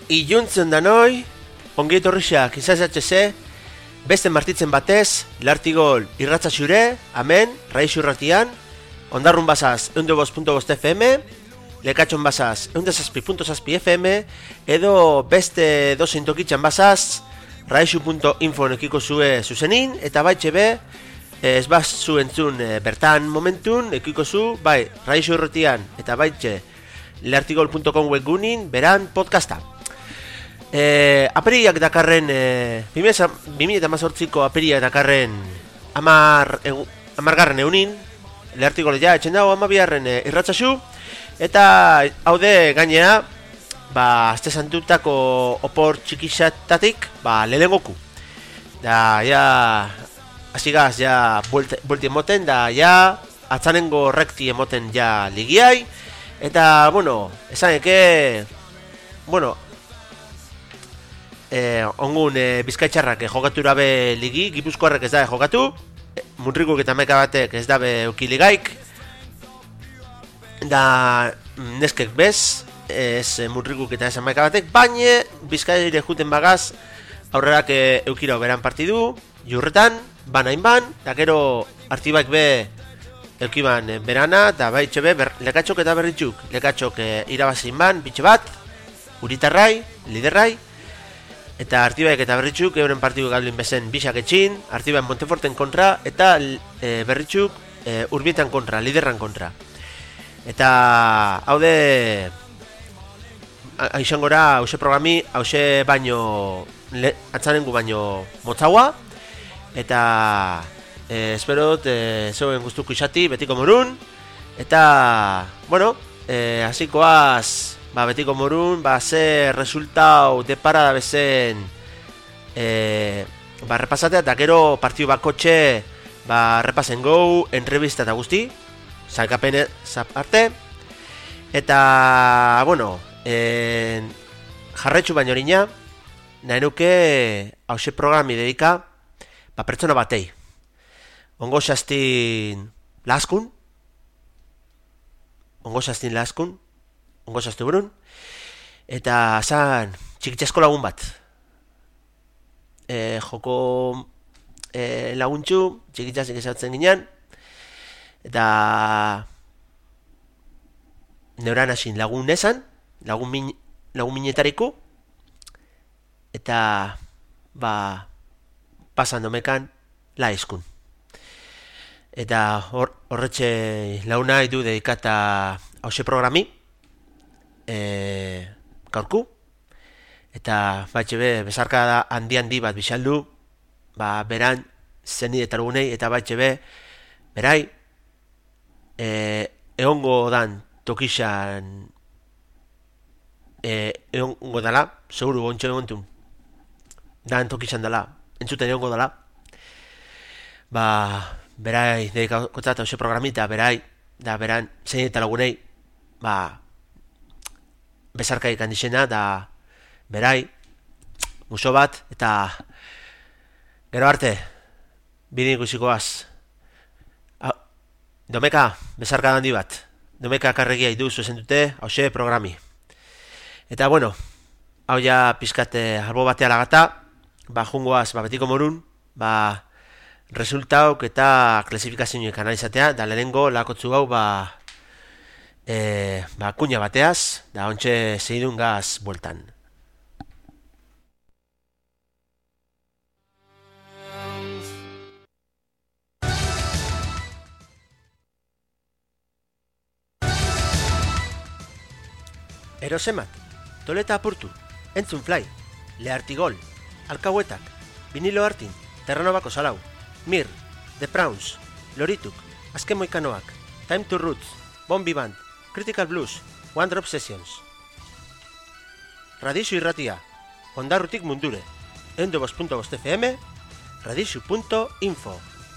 Iluntzen da noi, ongi etorriak izazatxe beste martitzen batez, Lartigol irratza xure, amen, raixu irratian, ondarrun bazaz 102.5 FM, lekatxon bazaz 107.6 FM, edo beste dozein tokitzan bazaz, raixu.info nekiko zue zuzenin, eta baitxe be, ez baz zu entzun bertan momentun, ekiko zu, bai, raixu irratian, eta baitxe, lartigol.com webgunin, beran podcasta. Aperiak dakarren 2018ko aperiak dakarren amargarren eunin Lartigol ja etxen dago amabiarren irratzazu. Eta haude gainea azte santutako opor txikixatatik lehengoku. Da ja asigaz ja buelti emoten, da ja atzanengo rekti emoten ja ligiai. Eta esaneke ongun bizkaitxarrak jokatu dabe ligi, Gipuzkoarrek ez dabe jokatu, Munrikuk eta Meka batek ez dabe ukiligaik, da neskek bez, ez Munrikuk eta ez Meka batek, baina bizkaire juten bagaz aurrerak eukira beran partidu, jurretan, banain ban, da gero artibaik be eukiban berana, da baitxe be lekatxok eta berritxuk, lekatxok irabazin ban, bitxe bat, uritarrai, liderrai, eta Artibaek eta Berritxuk euren partidu gablin bezen bisak etxin, Artibaek Monteforten kontra, eta Berritxuk Urbietan kontra, liderran kontra. Eta haude aixangora hause programi, hause baino atzanengu baino motzaua, eta espero zeuen guztuko izati betiko morun, eta hasikoaz betiko morun, ze resultau depara da bezen repasatea, eta gero partidu bakotxe repasen gau, entrevista eta guzti, zailkapene zaparte, eta, jarretxu baino orina, nahi nuke hause programi dedika, pertsona batei. Ongo xastin laskun, ongo zazte burun, eta zan txikitxasko lagun bat. Joko laguntxu, txikitxasik ezatzen ginen, eta neuran hasin lagun nesan, lagun minetariko, eta pasan domekan laizkun. Eta horretxe launa edu dedikata hause programi, gaurku, eta baitxe bezarka da handi bat bisaldu, beran zeni eta lagunei, eta baitxe berai egongo dan tokixan egongo dala, seguru gontxo egontun dan tokixan dala, entzuten egongo dala, berai dedikakotzat hause programita, berai da beran zeni eta lagunei bezarka ikan dixena, da berai muso bat, eta gero arte bidin ikusikoaz domeka bezarka handi bat, domeka karregia idu zuzen dute hause programi. Eta hau ja pizkate albo batea lagata, jungoaz betiko morun, resultauk eta klasifikazioik analizatea, da lehenengo lakotzu hau kuña bateaz, da ontxe zeidun gaz bueltan. Erosemat, toleta apurtu, entzun fly, Lartigol, alkauetak, vinilo hartin, terranobako salau, mir, The Prawns, lorituk, azken moikanoak, Time to Roots, Bombi Band, Critical Blues, One Drop Sessions. Radixu irratia, ondarrutik mundure, 102.5 FM, radixu.info.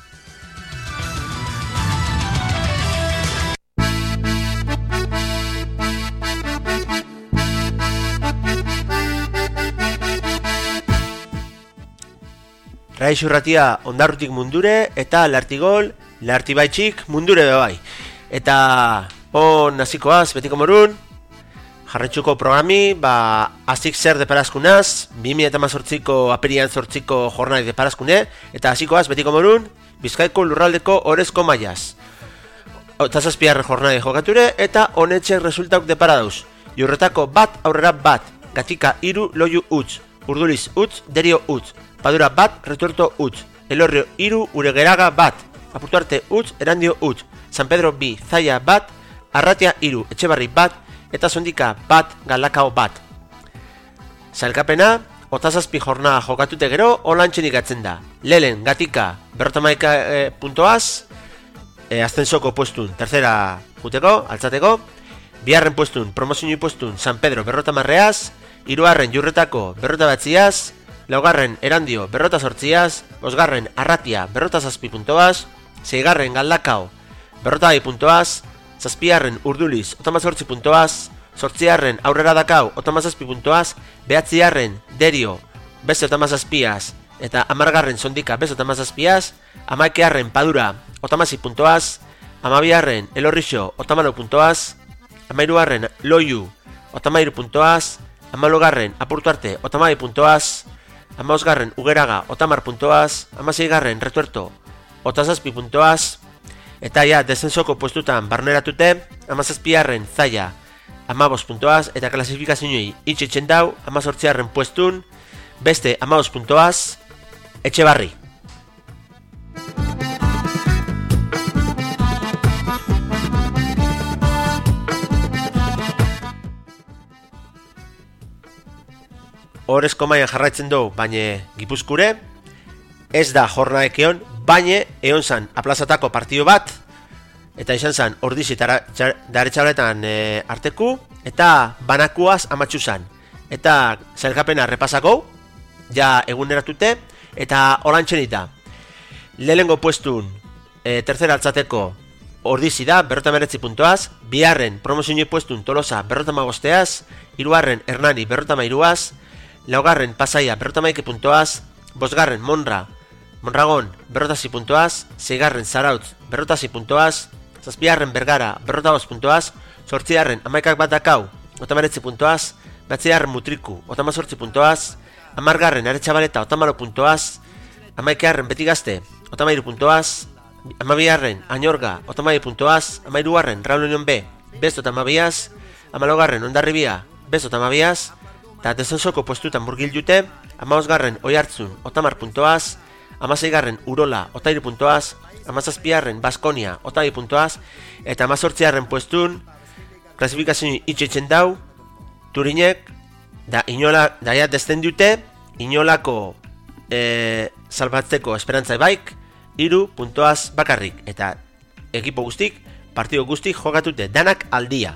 Radixu irratia ondarrutik mundure, eta Lartigol, Lartibaitxik mundure bebai. Eta nasikoaz, betiko morun, jarretxuko programi, hasik zer deparazkunaz, 2018ko apirian 8ko jornai deparazkune, eta hasikoaz betiko morun, Bizkaiko lurraldeko orezko mailaz. Eta zazpiarren jornai jokature, eta honetxek resultauk depara dauz. Jurretako bat aurrera bat, gatika iru loiu utz, urduliz utz, derio utz, padura bat, retuerto utz, elorrio iru, uregeraga bat, apurtuarte utz, erandio utz, San Pedro bi, zaia bat, arratia iru, etxebarri bat, eta sondika bat, galakao bat. Zailkapena, otazazpi jornada jokatute gero, olantxen ikatzen da. Lelen, gatika, berrotamaika puntoaz, aztensoko puestun, tercera juteko, altzateko, biharren puestun, promozioi puestun, San Pedro berrotamarreaz, hirugarren jurretako berrotabatziaz, laugarren erandio berrotazortziaz, bosgarren arratia berrotazazpi puntoaz, seigarren galdakao berrotabai puntoaz, zazpiarren urduliz otamazortzi puntoaz, sortziarren aurrera dakau otamazazpi puntoaz, behatziarren derio beste otamazazpiaz, eta amargarren sondika beste otamazazpiaz, amaikearren padura otamazi puntoaz, amabiarren elorrixo otamalo puntoaz, amairugarren loiu otamairu puntoaz, amalogarren apurtuarte otamabi puntoaz, amaosgarren ugeraga otamar puntoaz, amaseigarren retuerto otazazpi puntoaz, eta ja descensoko puestutan barneratute, amazazpiarren zaia amabos puntoaz, eta klasifikazioei itxetxen dau, amazortziarren puestun, beste amabos puntoaz, Etxebarri. Horrezko maian jarraitzen dugu, baina Gipuzkure, ez da jornaekeon, baina egon zan aplazatako partido bat, eta izan zan ordizi daretxabletan arteku, eta banakuaz amatxu zan. Eta zailkapena repasako, ja eguneratute, eta olantxenita. Lehenengo puestun, tercera altzateko ordizi da, berrotameretzi puntoaz, biharren promozioi puestun Tolosa berrotamagosteaz, hirugarren Hernani berrotamairuaz, laugarren Pasaia berrotamaike puntoaz, bosgarren Mondragon berrotazi puntoaz, seigarren Zarautz berrotazi puntoaz, zazpigarren Bergara berrotagoz puntoaz, sortzigarren amaikak bat dakau, otamaretzi puntoaz, batzigarren Mutriku otamazortzi puntoaz, amargarren Aretxabaleta otamalo puntoaz, amaikegarren Betigazte otamairu puntoaz, amabigarren Añorga otamairu puntoaz, amairugarren Raul Union B best otamabiaz, amalogarren Ondarribia best otamabiaz, eta descensoko puestutan murgil jute, amabosgarren Oiartzun otamar puntoaz, amaseigarren Urola otairu puntoaz, amazazpigarren Baskonia otai puntoaz, eta amazortzigarren puestun, klasifikazio itxetzen dau, Turinek, da ja descendute, Inolako salbatzeko esperantza baik, 3 puntoaz bakarrik, eta ekipo guztik, partido guztik jokatute, danak aldia.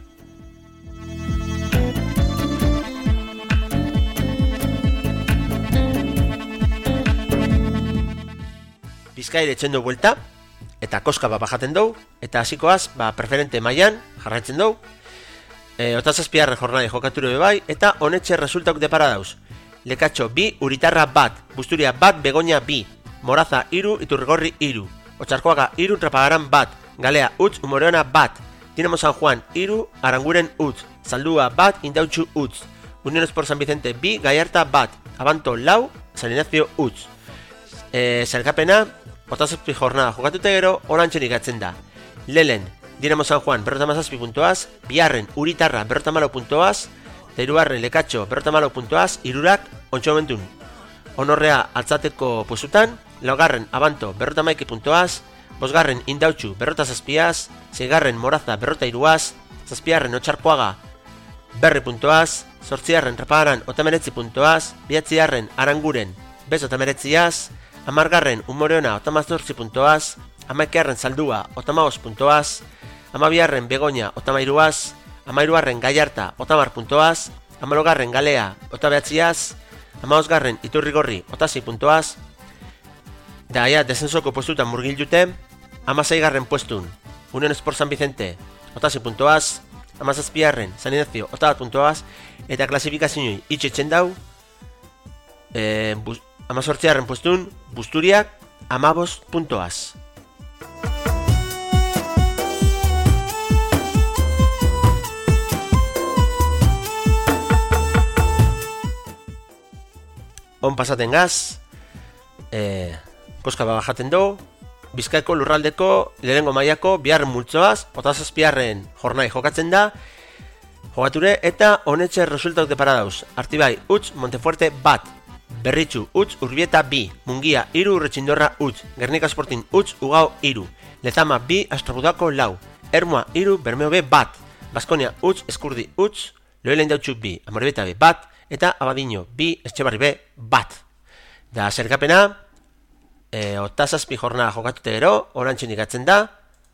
Bizkaire etxendo buelta, eta koska bajaten dugu, eta hasikoaz preferente mailan jarraitzen dugu. Otazazpiarren jornade jokature bai, eta honetxe resultauk depara dauz. Lekatxo bi, Uritarra bat, Busturia bat, Begoña bi, Moraza iru, Iturrigorri iru, Otxarkoaga iru, Trapagaran bat, Galea utz, Umoreona bat, Dinamo San Juan iru, Aranguren utz, Zaldua bat, Indautxu utz, Unión Esport San Vicente bi, Gallarta bat, Abanto lau, San Ignacio utz. Zailkapena, otazazpi jornada jokatute gero, olantxen ikatzen da. Lelen, Dinamo San Juan berrotamazazpi puntoaz, biharren Uritarra berrotamalo puntoaz, eta hirugarren Lekatxo berrotamalo puntoaz, hirurak ontxomentun. Honorrea altzateko puestutan, laugarren Abanto berrotamaiki puntoaz, bosgarren Indautxu berrotazazpiaz, seigarren Moraza berrotairuaz, zazpigarren Otxarkoaga berri puntoaz, zortzigarren Trapagaran otameretzi puntoaz, bihatzigarren Aranguren bez otameretziaz, amargarren Umoreona otamazortzi puntoaz, amaikegarren Zaldua otamagos puntoaz, amabigarren Begoña otamairuaz, amairugarren Gallarta otamar puntoaz, amalogarren Galea otabehatziaz, amagosgarren Iturrigorri otasei puntoaz, da ya descensoko puestutan murgil jute, amaseigarren puestun Unión Esport San Vicente otasei puntoaz, amazazpigarren San Ignacio otabat puntoaz, eta klasifikazioei itxetzen dau, amazortzigarren puestun Busturiak amabos puntoaz. on pasaten gaz, koska bajaten du, Bizkaiko lurraldeko lehenengo mailako biharren multzoaz, otazazpiarren jornai jokatzen da, jogature eta honetxe resultauk depara dauz. Artibai, utz, Montefuerte, bat. Berritxu, utz, Urbieta, bi. Mungia, iru, Urretxindorra, utz. Gernika Sportin, utz, Ugao, iru. Lezama, bi, Astrabudako, lau. Ermua, iru, Bermeo, be, bat. Baskonia, utz, Eskurdi, utz. Loelen dautxu, bi. Amorebeta, be, bat. Eta Abadiño, bi, Etxebarri, be, bat. Da, zerkapena, otazazpi jornada jokatute gero, orantxen ikatzen da.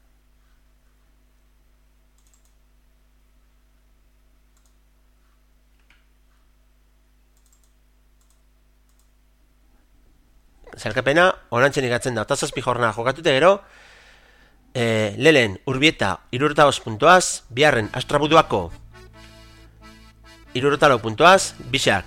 Zerkapena, orantxen ikatzen da, otazazpi jornada jokatute gero. Lelen, Urbieta, 65 puntuaz, biharren, Astrabuduako, 64 puntuaz, bisak,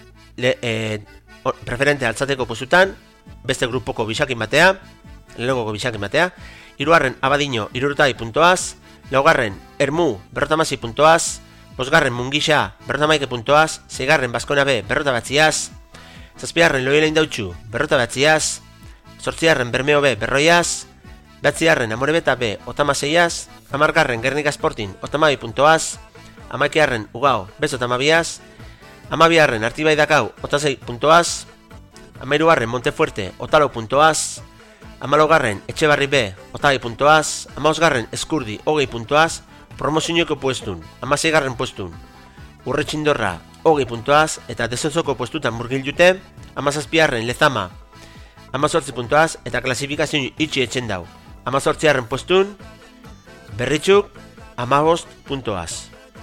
preferente altzateko postutan, beste grupoko bisakin batea, lehenengoko bisakin batea, hirugarren Abadiño 62 puntuaz, laugarren Ermu 58 puntuaz, bosgarren Mungixa 51 puntuaz, seigarren Baskonia B 59az, zazpigarren Loiola Indautxu 59az, zortzigarren Bermeo B 100az, behatzigarren Amorebeta B 56az, hamargarren Gernika Sportin 52 puntuaz, hamaikagarren Ugao 52az, hamabigarren Artibai Dakau 26 puntuaz, Amairugarren Montefuerte, 84 puntuaz, Amalogarren Etxebarri B, 82 puntuaz, Amaosgarren Eskurdi, 20 puntuaz, promozioiko puestun, Amaseigarren puestun, Urretxindorra, 20 puntuaz, eta descentzoko puestutan murgil dute, Amazazpigarren Lezama, 18 puntuaz, eta klasifikazio itxi etxen dau, Amazortzigarren puestun, Berritxuk, 15 puntuaz.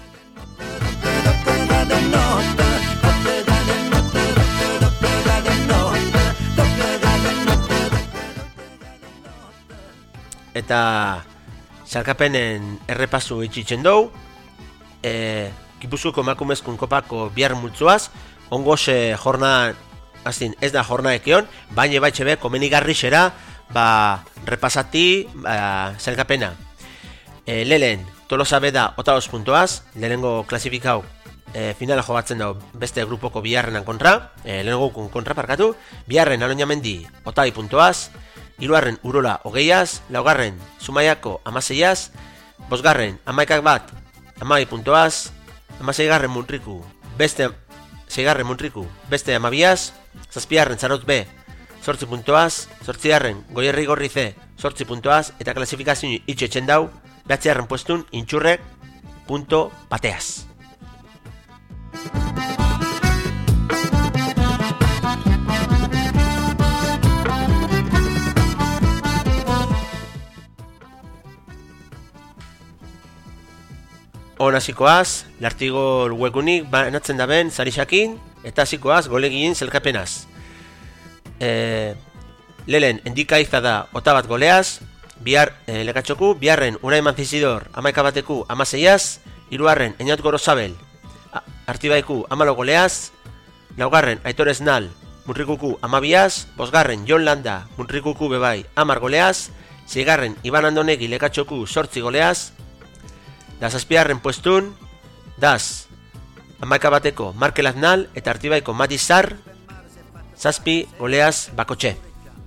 Eta salkapenen errepasu itxitzen dugu, Gipuzkoako emakumezkun kopako bihar multzoaz, ongoz jornadan, azin ez da jornadek egon, baina baitxe be, komenigarri xera, repasati salkapena. Lehen, Tolosa beda 82 puntuaz, lehenengo klasifikau finala jogatzen dago beste grupoko biharrenan kontra, lehenengo kontra parkatu, biharren Aloñamendi 82 puntuaz, hirugarren Urola 20az, laugarren Zumaiako 16az, bosgarren Amaikak bat 12 puntuaz, amaseigarren Muntriku beste 12az, zazpigarren Zarotz B 8 puntuaz, zortzigarren Goierri Gorri C 8 puntuaz, eta klasifikazio itxetzen dau, behatzigarren puestun Intxurrek punto bateaz. Hon hasikoaz, Lartigol webgunik banatzen da ben zarixakin, eta hasikoaz golegin zelkapenaz. Lelen, endika iza da 8 goleaz, bihar lekatxoku, biharren Unai Manzizidor 11 bateku 16az, hirugarren Eñaut Gorosabel Artibaiku 14 goleaz, laugarren Aitor Esnal Muntrikuku 12az, bosgarren Jon Landa Muntrikuku bebai 10 goleaz, seigarren Iban Andonegi lekatxoku 8 goleaz, da zazpigarren puestun, daz, 11 bateko Markel Aznal eta Artibaiko Matizar, zazpi goleaz bakotxe.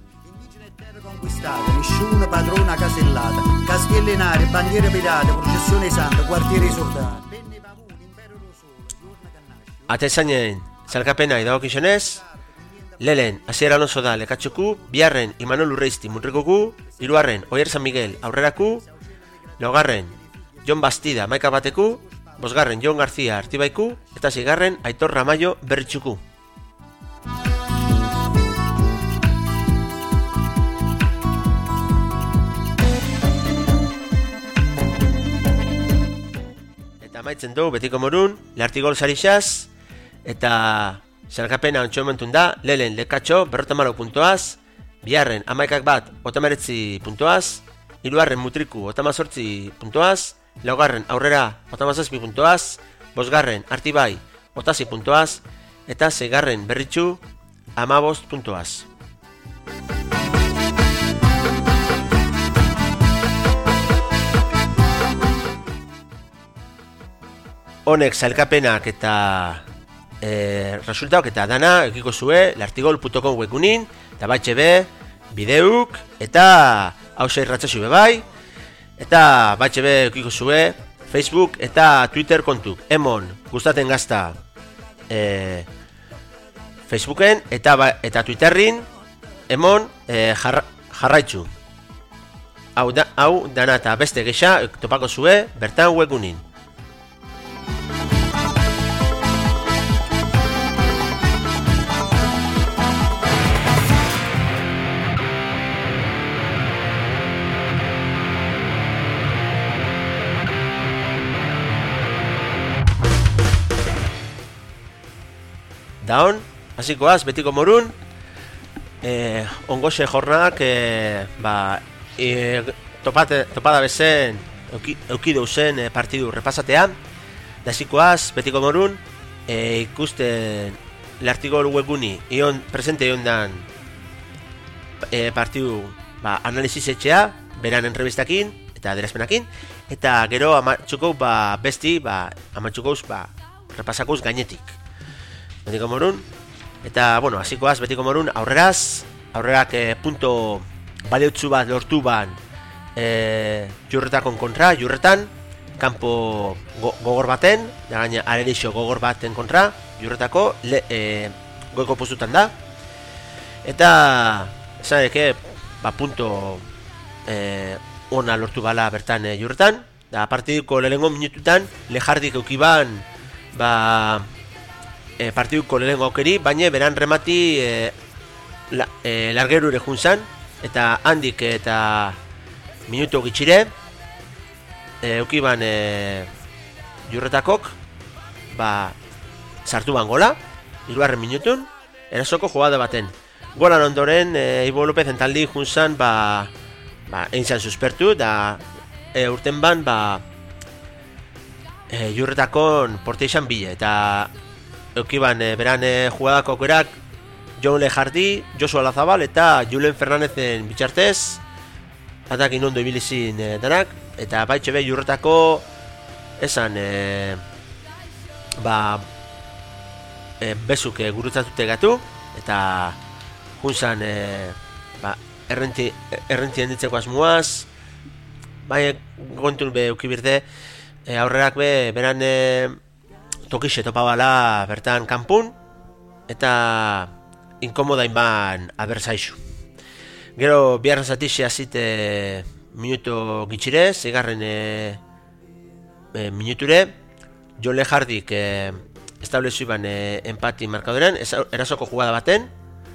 Nessuna padrona casellata, castellinare, bandiere pirate, processione santa, quartieri soldati. Atezainen zalkapena idagokizionez, Lelen Asier Alonso da lekatxoku, biharren Imanol Urreisti Muntrikuku, hirugarren Oier San Miguel Aurreraku, laugarren Jon Bastida 11 bateku, bosgarren Jon García Artibaiku, eta seigarren Aitor Ramallo Berritxuku. Eta maitzen dugu betiko morun, Lartigol sarixaz, eta zalkapena ontsu momentun da, Lelen lekatxo 54 puntuaz, biharren Amaikak bat 39 puntuaz, hirugarren Mutriku 18 puntuaz, laugarren Aurrera 17 puntuaz, bosgarren Artibai 16 puntuaz, eta seigarren Berritxu 15 puntuaz. Honek zailkapenak eta resultaok eta dana eukiko zue lartigol.com webgunin, eta batxe be, bideuk, eta hausa irratzazu bebai, eta batxe be eukiko zue Facebook eta Twitter kontuk. Emon, gustaten gazta Facebooken eta Twitterrin, emon jarraitzu. Hau dana eta beste geisha topako zue bertan webgunin. Daon, hasikoaz, betiko morun, ongoxe jornak, topada bezen, eukidu zen partidu repasatea, da hasikoaz, betiko morun, ikusten l'artigol webguni, presente ion dan partidu analiziz etxea, beran entrevistakin, eta adierazpenakin, eta gero amatxukou besti, amatxukouz repasakuz gainetik. Betiko morun, eta, bueno, hasikoaz betiko morun, aurrerak punto baliotzu bat lortu ban Jurretakon kontra, Jurretan, kanpo gogor baten, da gaina arerixo gogor baten kontra, Jurretako, goiko postutan da, eta, esan eke, punto ona lortu bala bertan Jurretan, da partiduko lehenengo minututan, lejardik eukiban, partiduko lehenengo aukeri, baina beran remati largerure juntzan, eta handik eta minutu gitxire, eukiban Jurretakok, sartu ban gola, 3. minutun, erasoko jugada baten. Golan ondoren, Ibo López entaldi juntzan, eintzan suspertu, da urten ban, Jurretakon porteixan bile, eta eukiban beran jugadako aukerak Jon Lejardi, Josu Alazabal eta Julen Fernández bitxartez atakin ondo ibilizin danak, eta baitxe be Jurretako esan bezuk gurutzatute gatu, eta junzan errenti henditzeko asmuaz, bai gontun be eukibirte aurrerak be beran tokixe topabala bertan kanpun, eta inkomoda inban abertzaizu. Gero biharra zatixe azite minuto gitxire, zegarren minuture, Jon Lejardik establezu iban empati markadoren, erasoko jugada baten,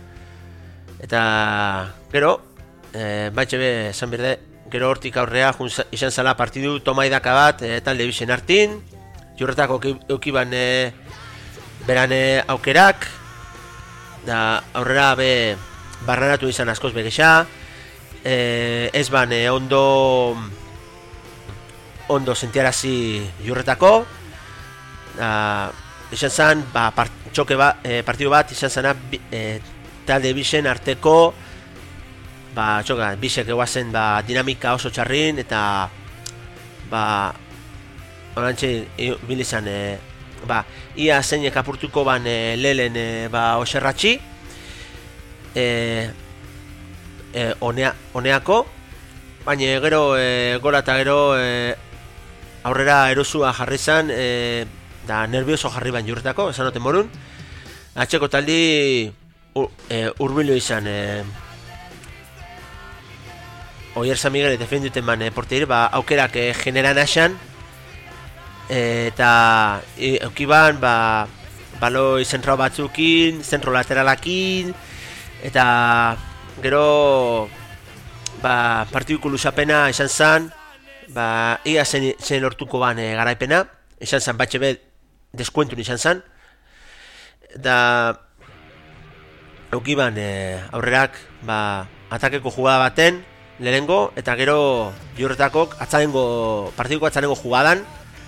eta gero, baitxe be, esan berde, gero hortik aurrea izan zala partidu tomaidaka bat talde bizen hartin, Jurretako eukiban beran aukerak, da aurrera be barranatu izan askoz begesa, ez ban ondo sentiarazi Jurretako, izan zan partidu bat izan zana talde bizen arteko bisek eguazen dinamika oso txarrin, eta orantxe bilizan ia zeinek apurtuko ban lehen oserratxi oneako, baina gero gola eta gero aurrera erosua jarri zan, da nervioso jarri ban Jurretako, esan noten morun, atxeko taldi urbilio izan Oier San Miguel defenduten ban porteir, aukerak generan asan, eta eukiban baloi zentrao batzukin, zentro lateralakin, eta gero partiduko lusapena izan zan, ia zen lortuko ban garaipena, izan zan batxe be deskuentun izan zan, eta eukiban aurrerak atakeko jugada baten lehenengo, eta gero Jurretakok partiduko atzalengo jugadan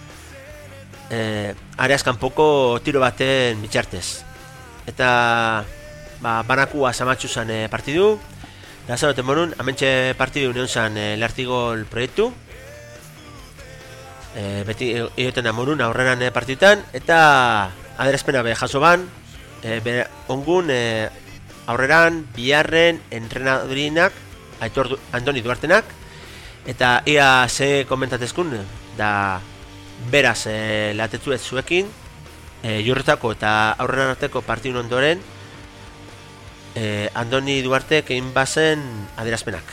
areaz kanpoko tiro baten bitxartez, eta banakua zamatxu zan partidu, da zanoten monun, amentxe partidu neon zan Lartigol proiektu, beti egoten da monun aurreran partidutan, eta adierazpena be jaso ban, ongun aurreran biharren entrenadorinak Aitor Andoni Duartenak, eta ia ze komentatezkun da beraz latetzuet zuekin Jurretako eta aurreran arteko partidun ondoren Andoni Duartek egin bazen adierazpenak.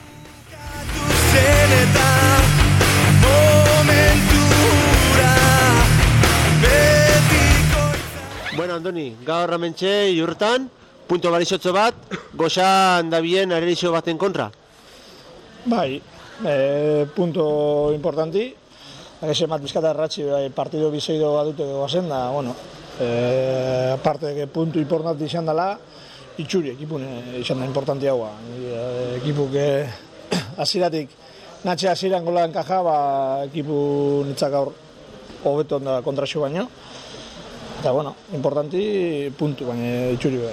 Bueno, Andoni, gaur ramentxe Jurretan punto barizotzo bat, goxan dabien arerizio baten kontra? Bai, punto importanti. Ese mat bizkata erratzi partido bizeido badute goazen da, bueno, aparte que punto importante izan dela, itxuri ekipun izan da importanti haua. Ekipu que hasieratik natxe hasieran gola enkaja, ekipu nitzak gaur hobeto da kontraxo baino. Eta bueno, importanti puntu, baina itxuri bai.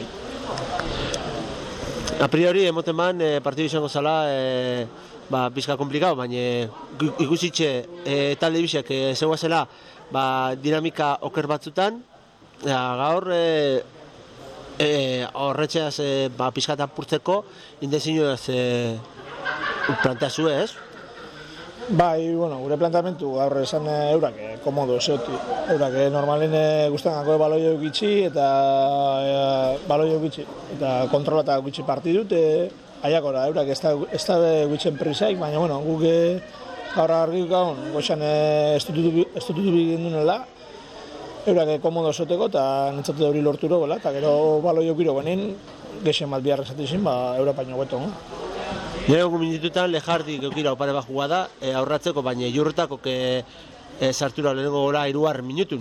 A priori, emoten ban, partidu izango zala, bizka komplikau, baina ikusitxe talde bizek zegoa zela dinamika oker batzutan, gaur horretxeaz pizkata purtzeko indezinoaz planteazue, ez? Bai, bueno, gure planteamentu gaur esan eurak komodo zeoti. Eurak normalen guztangako baloio eukitzi eta kontrolata eukitzi partidut, aiakora, eurak ez da eguitzen prisaik, baina, bueno, guk gaur argik gaun, goxan estututu bigin dunela, eurak komodo zoteko eta nintzatu hori lorturo, eta gero baloio giro benin, gexen bat biharra zatizin, Europaino gueto. Nire minitutan Lejardik eukira opare bat jugada, aurratzeko, baina Jurretako sartura lehenengo gora 3 minutun.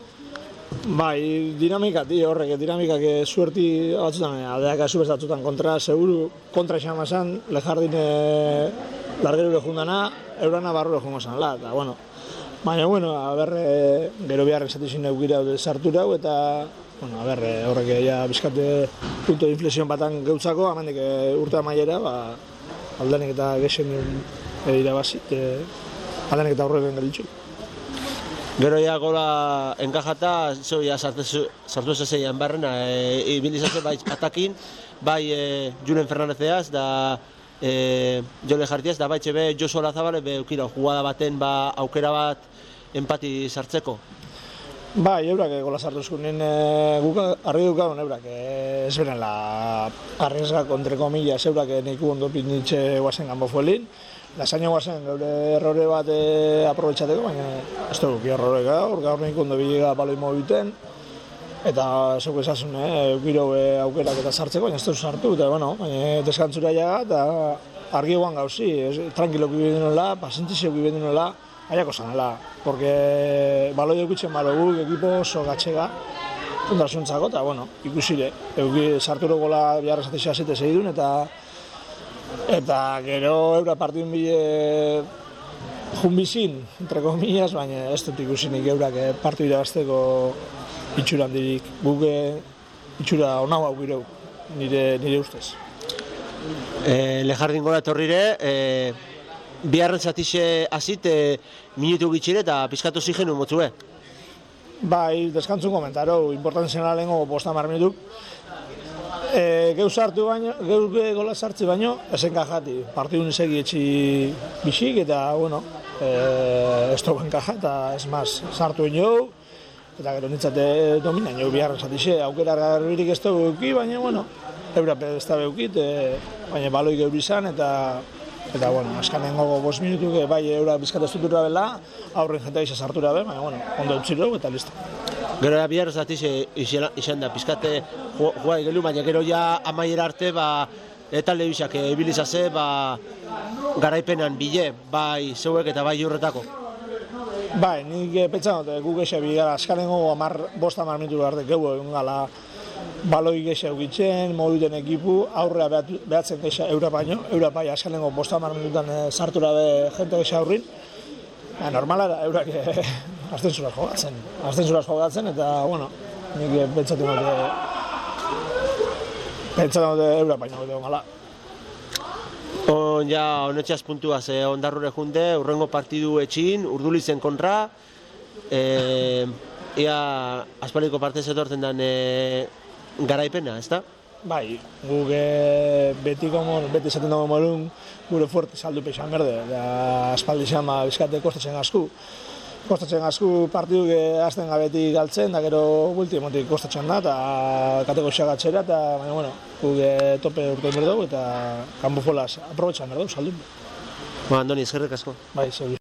Bai, dinamikak suerti batzutan, aldeak azubez batzutan seguru kontra esan mazan, Lejardin largerure jundana, eurana barrure jungozan, eta bueno. Baina, gero biharrek zatizin eukira sartura hau, eta, horrek bizkate punto de inflexion batan geutzako, amendik urte amaiera, aldanik eta gexen irabazit, aldanik eta horrek engelitzu. Gero ja gola enkajata, sartu ezazeian barrena, ibilizazio bai atakin, bai Julen Fernandezeaz, da Jole Jartiaz, da bai txebe Josu Olazabale, eukira, jugada baten aukera bat empati sartzeko. Bai, eurak gola sartu eskunen, guk argi dukagun eurak, ez benela arriesga kontre komillas, eurak niku ondo pinitxe guazen ganbo fuelin, lasaino guazen geure errore bat aprobetxateko, baina ez dugu errore gaur niku ondo bilega baloi mobiten, eta zeuko esasun, eukiro aukerak eta sartzeko, baina ez dugu sartu, eta baina deskantzura jaga, eta argi guan gauzi, tranquilo kibidu nola, pasentizio kibidu nola, aiako zanela, porque baloi eukitzen balogu, ekipo oso gatxega, fundasuntzako, eta ikusire, sarturo gola biharra zatizia zete segidun, eta gero eura partidun bile junbizin, entre comillas, baina ez dut ikusinik eurak partidu irabazteko itxura handirik, guk itxura onau hau gireu, nire ustez. Lejardin gola etorrire, biharren zatixe azit minutu gitxire eta pizkatu zigenu motzue. Bai, deskantzun komentaro, importantzionala lehenko 50 minutuk. Geu sartu baino, geu gola sartzi baino, esen kajati. Partidun segi etxi bisik eta, ez dugu enkaja eta ez maz sartu ino, eta gero nintzate domina ino biharren zatixe. Aukera garbirik ez dugu euki, baina, Eurape ez da beukit, baina baloi geuri izan eta azkanen gogo 5 minutuk bai eura bizkata estutura bela, aurren jenta isa sartura be, baina, ondo eutxiro eta listo. Gero bihar zatiz izan da, pizkate joa egelu, baina gero ja amaiera arte, talde bizak ibilizaze, garaipenan bile, bai zeuek eta bai Jurretako. Bai, nik pentsan dut, guk eixea bigara, azkanen gogo 5-10 minutu behar dut geu egun gala, baloi gexea eukitzen, moduten ekipu, aurrea behatzen gexea Europaino, Europai askalengo 5 minutan sartura be jente gexea aurrin. Normala da, eurak astenzuraz jogatzen, eta, nik pentsatzen dute Europaino gero gala. Honetxeaz puntuaz, ondarrure junde, urrengo partidu etxin, Urdulizen kontra, ia aspaliko parte zetorten den garaipena, ezta? Bai, guk beti esaten dago molun, gure fuerte saldu peixan berde, da aspaldi xama bizkate kostatzen asku partiduk azten gabetik galtzen, da gero ultimotik kostatzen da, eta kateko xagatxera, eta baina, bueno, guk tope urtein berdugu, eta kanbo folaz aprobetxan berdugu saldu. Ba, Andoni, eskerrik asko. Bai, zeuri.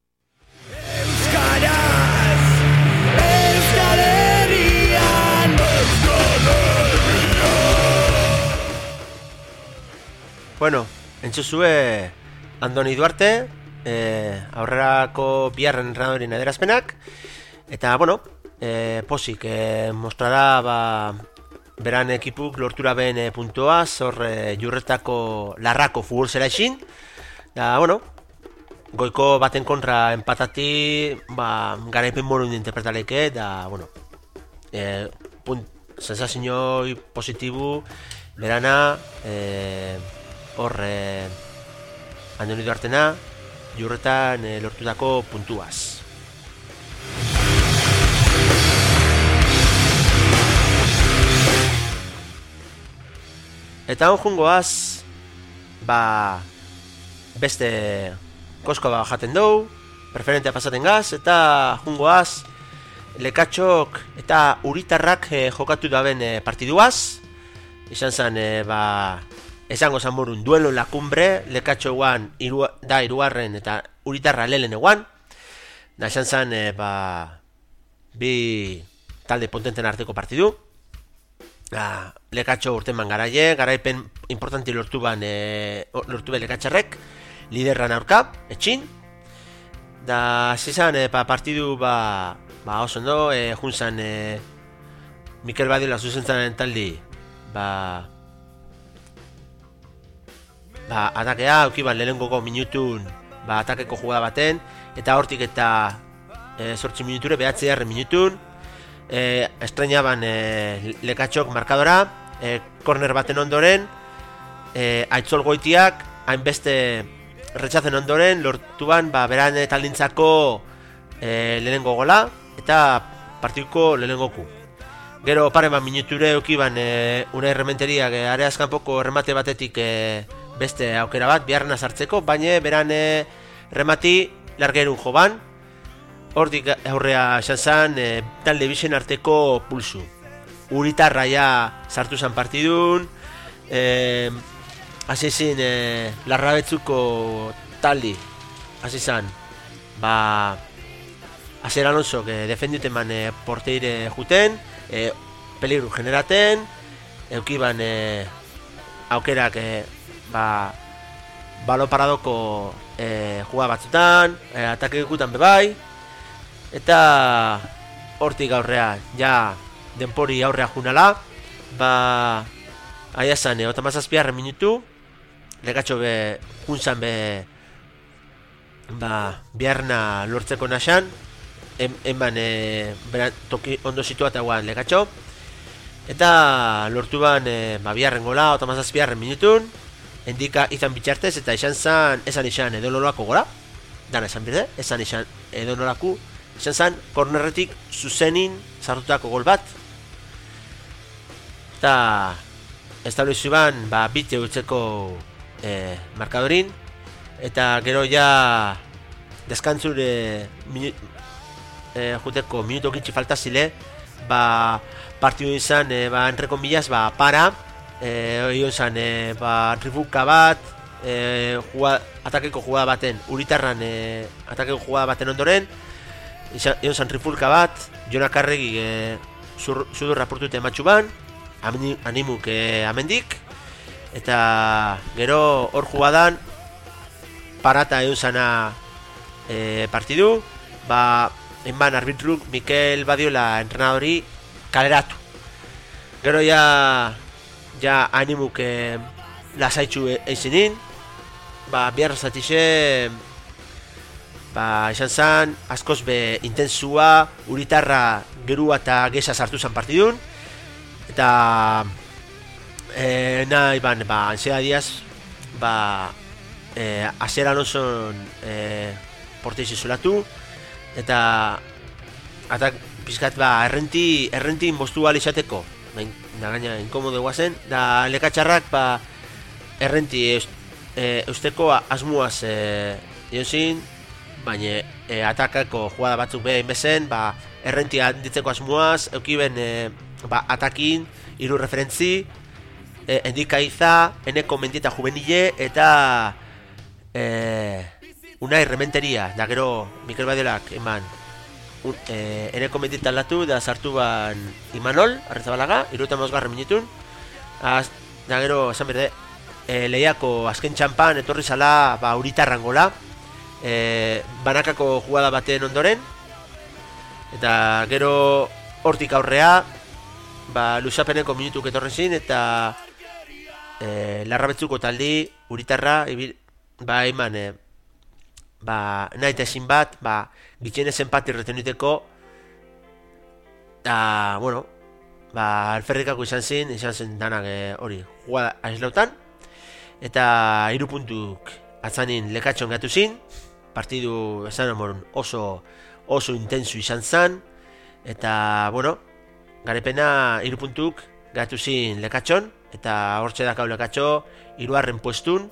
Bueno, entzuzue Andoni Duarte, aurrerako biharren entrenadorien adierazpenak, eta, bueno, posik mostrada beran ekipuk lortura ben puntuaz, hor Jurretako larrako futbol zela esin, da, bueno, goiko baten kontra empatati, garaipen morun interpretaleke, da, bueno, sensazioi positibu, berana, hor Andoni Duartena Jurretan lortutako puntuaz. Eta hon jungoaz beste kosko jaten dugu, preferentea pasaten gaz, eta jungoaz Lekatxok eta Uritarrak jokatu daben partiduaz. Izan zen, esango zanborun duelo la cumbre, Lekatxo eguan da irugarren eta Uritarra lehen eguan. Da esan zen, bi talde potenten arteko partidu. Lekatxo urteman garaipen importanti lortu be Lekatxarrek, liderran aurka, etxin. Da zizan, partidu oso ondo, juntzan Mikel Badiola zuzentzaren taldi, atakea, aukiban lehenengoko minutun atakeko jugada baten, eta hortik eta 8 minuture, 9 minutun, estrenaban Lekatxok markadora, korner baten ondoren, Aitzol Goitiak, hainbeste retxazen ondoren, lortuban beran taldintzako lehenengo gola, eta partiduko lehenengoku. Gero pare minuture eukiban Unai Rementeriak areaz kanpoko remate batetik beste aukera bat, biharrena sartzeko, baina beran remati largerun joban. Hortik aurrea esan zan, talde bizen arteko pulsu. Uritarra ja sartu zan partidun, hasi zin Larrabetzuko taldi, hasi zan, Azer Alonsok defenduten porteire juten, peligru generaten, eukiban aukerak balo paradoko jugada batzutan, atake ikutan bebai, eta hortik aurrea, ja denpori aurrea junala, aia zan, 37 minutu, Lekatxo juntzan biharna lortzeko naxan, enban toki ondo situata guan Lekatxo, eta lortu ban biharren gola, 37 minutun, endika izan bitxartez, eta esan edonolako gola, dana esan bide, esan edonolaku, esan zan kornerretik zuzenin sartutako gol bat, eta establezu ban bite utzeko markadorin, eta gero ja deskantzure juteko minuto gitxi faltazile, partidu izan, entreko milaz, para, oio izan, ribuka bat, atakeko jugada baten, Uritarran atakeko jugada baten ondoren, egon zan rifulka bat, Jonak Arregi zudur raportute ematxu ban, animuk amendik, eta gero hor jugadan, parata egon zana partidu, enban arbitruk Mikel Badiola entrenadori kaleratu. Gero ja animuk lasaitxu eizinin, biharra zatixe, izan zan, askoz be intensua, Uritarra gerua eta geza sartu zan partidun, eta nahi ansieda diaz, Azer Alonson porteizi zulatu, eta pizkat errenti moztu ahal izateko. Da gaina inkomodo guazen, da lekatxarrak errenti eusteko asmuaz diozin, baina atakako jugada batzuk behin bezen, errenti handitzeko asmuaz, eukiben atakin, 3 referentzi, Endika Iza, Eneko Mendieta Juvenile eta Unai Rementeria, da gero Mikel Badiolak eman Eneko Mendieta aldatu da sartu ban Imanol, Arrizabalaga, 75 minutun, da gero esan berde lehiako azken txampan etorri zala Uritarran gola, banakako jugada baten ondoren, eta gero hortik aurrea luzapeneko minutuk etorren zin, eta Larrabetzuko taldi Uritarra eman nahi eta ezin bat gitxenez enpati retenuteko, eta bueno, alferrikako izan zen danak hori jugada aislautan, eta 3 puntuk atzanin lekatxon gatu zin, partidu esan amorun oso intensu izan zan, eta bueno, garepena 3 puntuk gatu zin lekatxon, eta hortxe dakau lekatxo 3. puestun,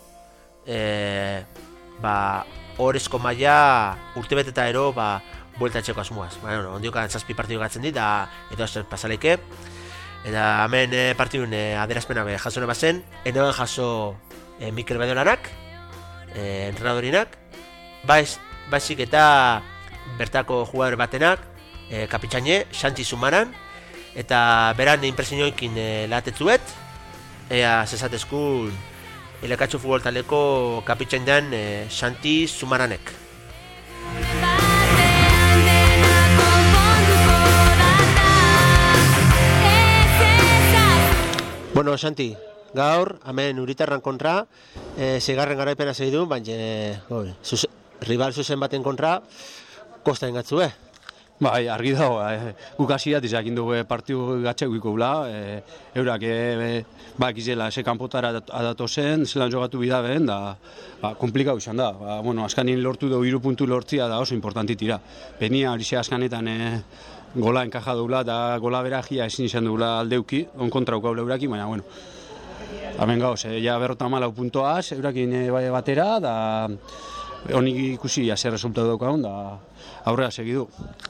horrezko maila urtebet eta ero bueltatxeko asmuaz. Ondiokan 7 partidu gatzen dit, eta oster pasaleike, eta hemen partidun aderazpena jasone bazen, eneban jaso Mikel Badiolanak, entrenadorinak, baizik eta bertako jugadore batenak, kapitxaine, Xanti Zumaran, eta beran impresionioikin latetzuet, ea zezatezkun Lekatxo futbol taleko kapitxain den Xanti Zumaranek. Bueno, Xanti, gaur, hemen Uritarran kontra, 6. garaipena zeidu, baina rival zuzen baten kontra, kosta engatzu, Bai, argi dago, guk hasiat izakin dugu partidu gatxeguiko gula, eurak bakizela ese kanpotara adato zen, zelan jogatu bidaben, da komplikau izan da. Azkanin lortu dugu 3 puntu lortzia da oso importanti tira. Benia hori ze askanetan gola enkaja dugula, da gola berajia ezin izan dugula aldeuki, onkontra ukau leuraki, baina, hemen gauz, ja 54 puntoaz, eurakin batera, da honik ikusi zer resultatu daukagun, da aurrera segidu.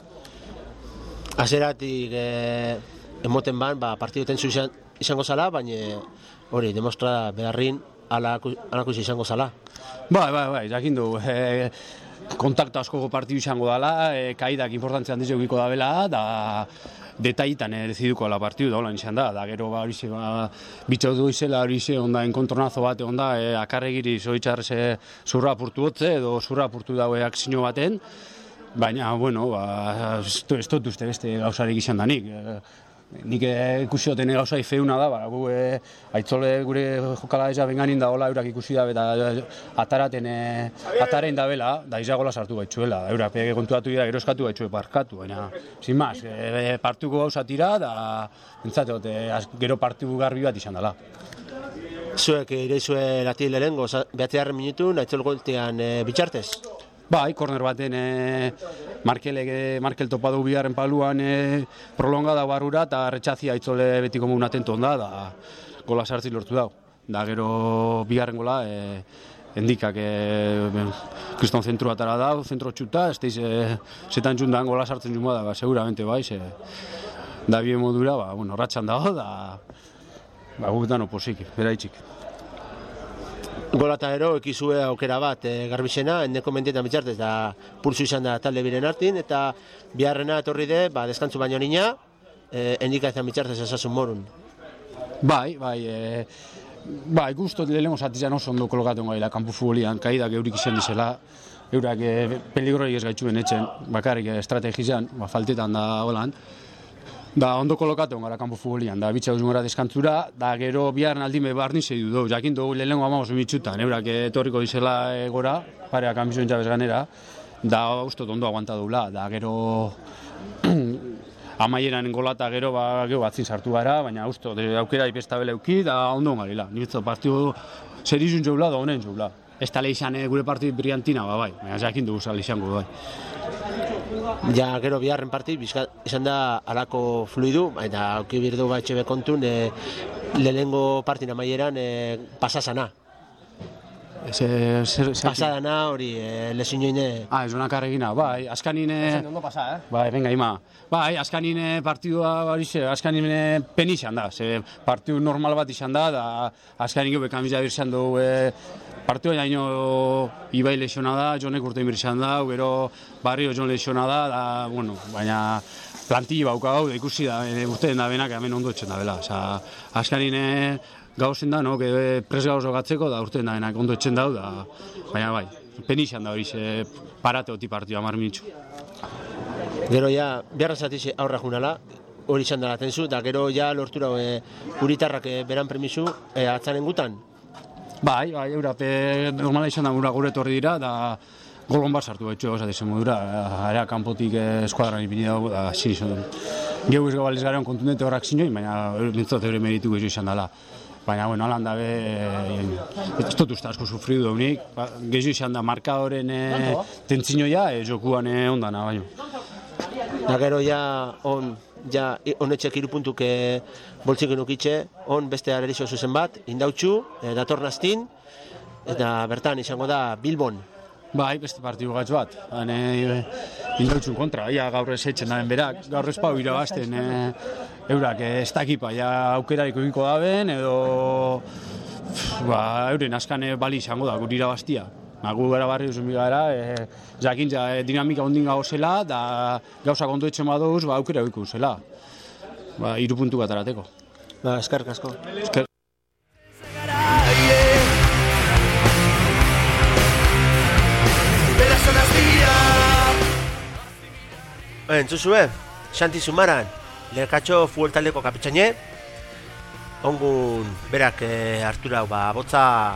Azeratik emoten partidu tensu izango zala, baina hori, demostra beharrin alakusi izango zala. Bai, jakin du, kontaktu askoko partidu izango dela, kaidak importantzia handiz eukiko da bela, da detaitan deciduko la partidu da holan izan da, da gero horize bitxau du izela horize onda enkontronazo bat onda, akarregiri zoitxarreze zurra apurtu hotze, edo zurra apurtu daue akzino baten, baina, ez dut uste beste gauzarik izan da nik. Nik ikusi duten gauzai feuna da, gu aitzole gure jokala eza benganin da hola eurak ikusi da, eta ataren da bela, da izagola sartu baitzuela. Eurak kontuatu dira, gero eskatu baitzue parkatu, baina, sin maz, partiuko gauza tira, da entzateot, gero partidu garbi bat izan dela. Zuek ireizue lati lehengo, 9 minutu, aitzol goltean bitxartez? Bai, korner baten Markel topa dugu bigarren paluan prolongada barrura eta retxazia aitzole beti komun atento onda, da gola sartzi lortu dago. Da gero bigarren gola endikak kriston zentru atara dago, zentro txuta, ez teiz zetan txundan gola sartzen jumba da, seguramente bai, da bien modura, ratxan dago, da gubetan oposik, beraitxik. Gola eta ero, ekizue aukera bat garbizena, Endeko Mendietan bitxartez, da pulsu izan da talde biren hartin, eta biharrena etorri de, deskantzu baino nina, Endika izan bitxartez esasun morun. Bai, guztot lehenko zatizan oso ondo kolokatu gaila kanpu futbolian, kaidak eurik izan dizela, eurak peligroi ez gaitxuen etxen, bakarrik estrategizan, faltetan da holan, da ondo kolokatu gara kanpo futbolian, da bitxa uzun gara deskantzura, da gero biharren aldime barni zeidu dugu, jakin dugu lehenko 15 mitxutan, eurak etorriko dizela gora, pareak ambizioen txabez ganera, da ustot ondo aguanta dugula, da gero amaieran gola eta gero batzin sartu gara, baina ustot aukera ipestabele euki, da ondo garila, nirtzo partidu zerizun joula da honen joula. Ez tale izan gure partidu brillantina, baina jakin dugu izango bai. Ja, gero biharren partit, izan da alako fluidu, eta auki birdu batxe kontun, lehenengo partin amaieran pasasana. Pasadana hori lesinioine. Ez honak arregina, bai, askanine... Ondo pasa, Bai, venga, ima. Bai, askanine partidua horixe, askanine peni izan da, partidu normal bat izan da askanik bekamizia izan dugu partidu jaino Ibai lesiona da, Jonek urtein bir izan da, gero Barrio Jon lesiona da, bueno, baina plantilla baukagau, da ikusi da, urtean da benak hemen ondo etxen da, bela. Askanine gauzen da, no, pres gauz jogatzeko, da urtean da benak ondo etxen da, baina bai, peni izan da horixe parate oti partidua 10 minutxu. Gero ja, biharra zatiz aurra junala, hori izan dela tenzu, eta gero ja lortura uritarrak beran premisu atzaren gutan. Bai, Eurape normala izan da gure etorri dira, da golon bat sartu betxu esatezen modura, area kanpotik eskuadran ipini dago, da zin izan du. Geu ez gabaliz garen kontundente horrak zinoi, baina bintzat eure meritu gehiago izan dela. Baina, bueno, alan dabe, ez dut uste asko sufridu daunik, gehiago izan da markadoren tentzinoia, jokuan ondana, baino. Da gero ja, honetxek 3 puntuk boltzik enukitxe, beste arerizo zuzen bat, indautxu, datornaztin, eta bertan izango da Bilbon. Bai, beste partidu gatz bat, indautxun kontra, gaur ez etxen daben berak, gaur ez pau irabazten eurak ez dakipa, aukerariko egiko daben, edo euren askane bali izango da, guri irabaztia. Gu gara barri duzen bigara, jakintza dinamika ondin gago zela, da gauzak ondo etxen baduz, aukera egiko zela. 3 puntu bat arateko. Eskerrik asko. Entzuzue, Xanti Zumaran, Lerkatxo futbol taldeko kapitzaine, ongun berak hartura botza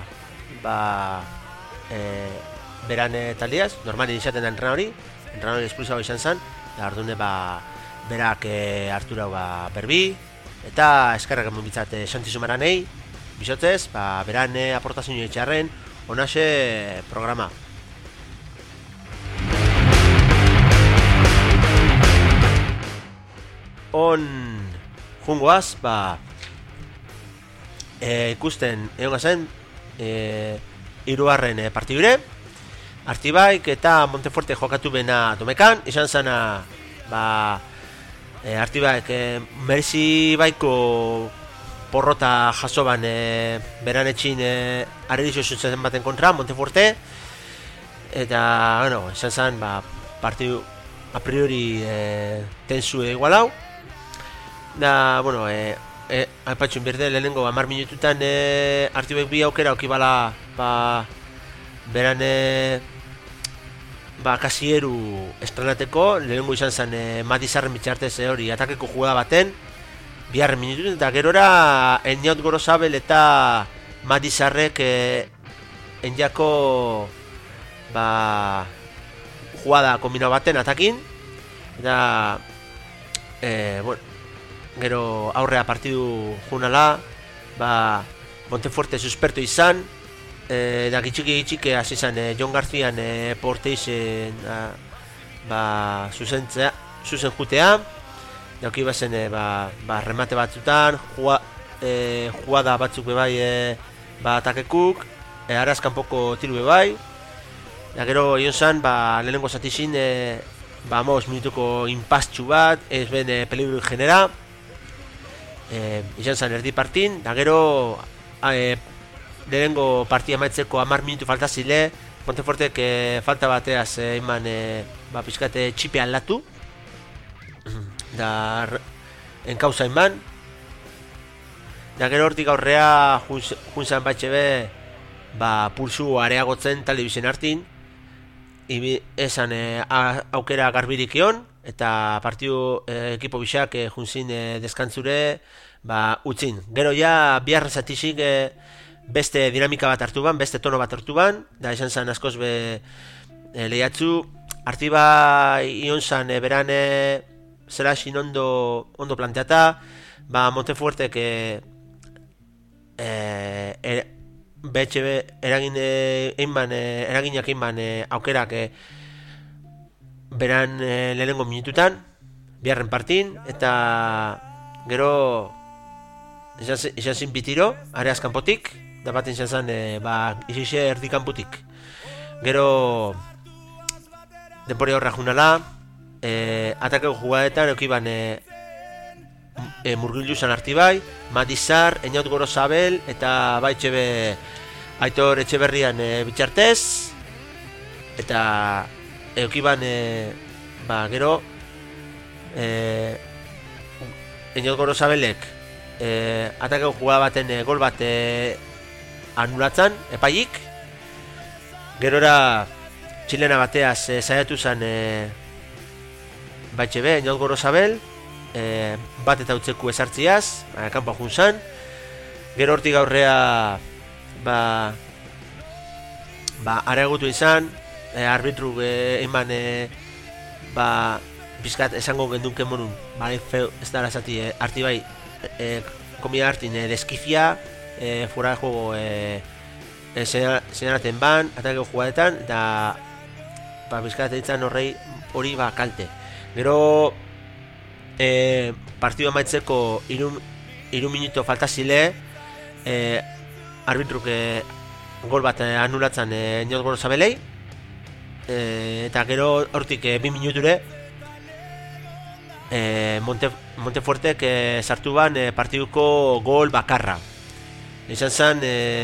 beran taldiaz, normali izaten da entrenadori espulsatu izan zen, da ordune berak hartura berbi, eta eskerrak emon bitzat Xanti Zumaranei, bizotzez, beran aportazio etxarren, onaxe programa. Jungoaz, ikusten egon gazen, 3. partidure, Artibaik eta Montefuerte jokatu bena domekan, izan zana, Artibaik merezi baiko porrota jasoban beran etxin arredizio zuzen baten kontra, Montefuerte, eta, bueno, izan zan, partidu a priori tensu igualau, da, bueno, aipatxun berde, lehenengo 10 minututan Artibaik bi aukera okibala beran kasieru estrenateko, lehenengo izan zen Matizarren bitxartez hori atakeko jugada baten 2 minututen, eta gerora Eniot Gorosabel eta Matizarrek enjako jugada kombinau baten atakin, eta bueno, gero aurrea partidu junala, Montefuerte suspertu izan, da gitxiki hasi izan Jon Garzian Porteizen zuzen jutea, dauki bazen remate batzutan, jugada batzuk bebai atakekuk, arazkanpoko tiru bebai, da gero ion zan lehenengo zatizin 5 minutuko impastxu bat, ez ben peligro genera, izan zen erdi partin, da gero lehenengo partia maitzeko 10 minutu falta zile, Montefuertek falta bateaz iman pixkate txipe aldatu, da enkauza iman, da gero hortik aurrea junzan batxe be pulsu areagotzen talde bizen hartin, esan aukera garbirik ion, eta partidu ekipo bisak junzin deskantzure utzin. Gero ja biharra zatizik beste dinamika bat hartu ban, beste tono bat hartu ban, da esan zan askoz lehiatzu, Artiba ion zan beran zera xin ondo planteata, Montefuertek eraginak einban aukerak beran lehenengo minututan, biharren partin, eta gero izan zin bitiro, areaz kanpotik, da baten izan zen, izixe erdi kanpotik. Gero, denpori horra junala, atakeko jugadetan, eukiban Murgildu San Artibai, Madizar, Eñaut Gorosabel, eta Aitor Etxeberrian bitxartez, eta eukiban, gero, Eñaut Gorosabelek, atakeko jugada baten gol bat anulatzen, epaiik, gerora txilena bateaz saiatu zen Baitxebe, Eñaut Gorosabel, bat eta utzeku esartziaz, kanpoa juntzan, gero hortik aurrea areagutu izan, arbitru eman bizkat esango gendunke monun, ez dara zati Artibai komida hartin deskifia, fuera de juego zenaraten ban, atakeko jugadetan, eta bizkat ditzen hori kalte. Gero partidu amaitzeko 3 minuto falta zile, arbitruk gol bat anulatzen Eñaut Gorosabelei, eta gero hortik 2 minuture Montefuertek sartu ban partiduko gol bakarra. Izan zen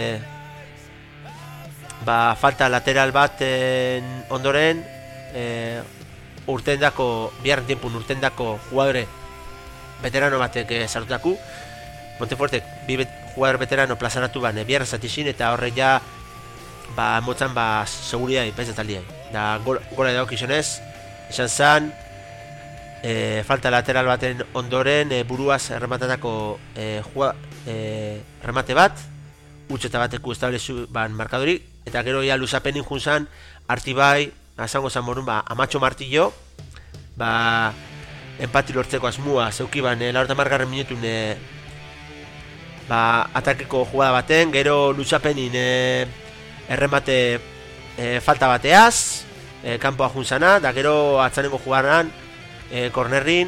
falta lateral bat ondoren biharren tiempun urtendako jugadore veterano batek sartutaku. Montefuertek bi jugadore veterano plazaratu ban biharren zatixin, eta horre ja motzan seguridai pensataldiai. Da gola edakizionez, izan zen falta lateral baten ondoren buruaz errematatako remate bat, utxeta bateku establezu markadori, eta gero ja luzapenin junzan Artibai, azango zan morun, Amatxo Martillo, empati lortzeko asmua zeukiban, laurta margarren minutun atakeko jugada baten, gero luzapenin erremate falta bateaz, kanpoa junzana, da gero atzanengo jugaran, kornerrin,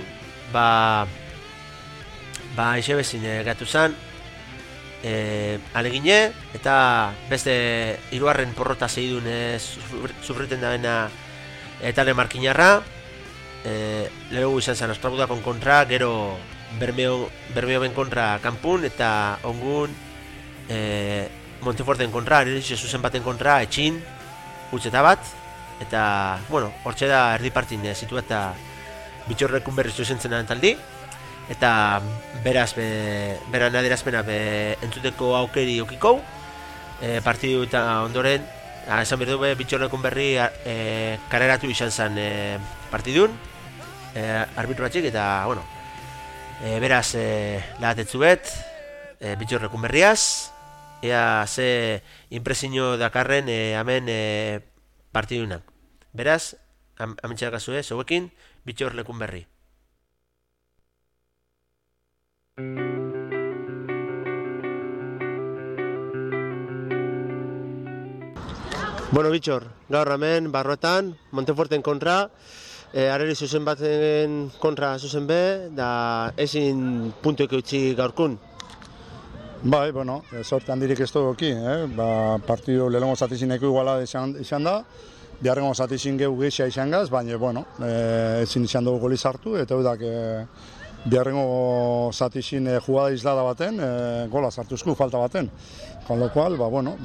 ixe bezin gatu zan, alegine, eta beste 3. porrota segidun sufriten da bena etale markinarra, lehengu izan zen Ostragudakon kontra, gero Bermeo ben kontra kanpun, eta ongun Montefuerten kontra, Arerizio zuzen baten kontra, etxin, utxeta bat, eta, hortxe da erdi partin zitu eta bitxorrekun berri zuzen zen taldi, eta beraz beran adierazpena entzuteko aukeri okiko, partidu eta ondoren esan behar du bitxorrekun berri kareratu izan zen partidun arbitru batxik, eta beraz lahatetzu bet bitxorrekun berriaz, ea ze impresio dakarren hemen partidunak. Beraz, amentxeak azue, zeuekin bitxorrekun berri. Bitxor, gaur hemen, Barroetan, Montefuerten kontra, Areri zuzen baten kontra zuzen be, da ezin puntuek eutxi gaurkun. Bai, sorte handirik ez dugu partidu lehenengo zatizineko iguala izan da, biharrengo zatizin gehu geixia izan gaz, baina, ezin izan dugu goli sartu, eta eudak biharrengo zatizin jugada izlada baten, gola sartuzku falta baten. Con lo cual,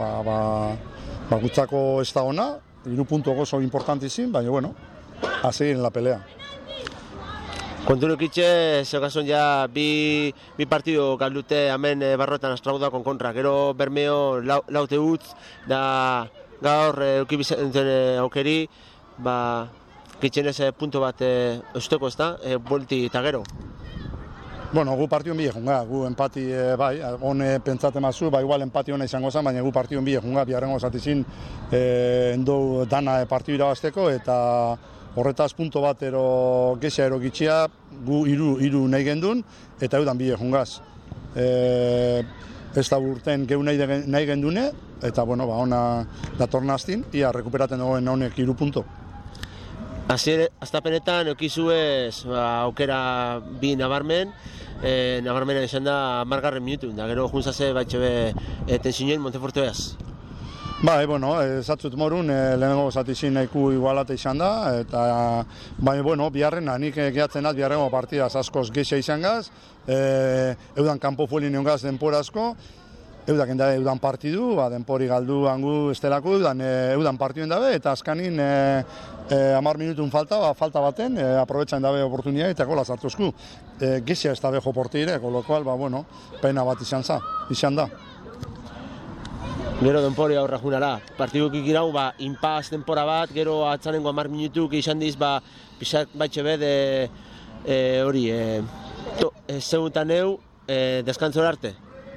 gutzako ez da ona, 3 puntu oso importantizin, baina, a seguir en la pelea. Konturuk itxe, zeukazun ja bi partidu galdute hemen Barroetan Ostragudakon kontra, gero Bermeo laute utz, da gaur eukibizenten aukeri, kitxenez puntu bat eusteko ez da, buelti eta gero. Gu partion bile junga, gu empati, hone pentsaten mazu, igual empati hona izango zen, baina gu partion bile junga, biharrengo zatizin endo dana partidu irabazteko, eta horretaz punto bat gexia gitxia, gu iru nahi gendun, eta eudan bile jungaz. Ez da urten gehu nahi gendune, eta ona datorna aztin, ia rekuperaten dagoen honek 3 punto. Aztapenetan eukizuez aukera bi nabarmen, nabarmena izan da 10. minutu, da gero juntzase batxe tensioen Monteforteaz. Bai, bueno, zatzut morun, lehenengo zatizin nahiko igualate izan da, eta, bai, bueno, biharrena, nik gehatzen az, biharrengo partidaz askoz gexia izan gaz, eudan kanpo fuelin egon gaz denporazko, eudan partidu, denpori galdu hangu estelako, eudan partiduen dabe, eta azkanin 10 minutun falta baten, aprobetxain dabe oportunia, eta gola zartuzku. Gexia ez dabe jo portire, con lo cual, bueno, pena bat izan da. Gero denpori aurra junara, partiduk ikirau, inpaz denpora bat, gero atzanengo 10 minutuk izan diz, pixak batxe bede, hori, zeutan eu, deskantzor arte.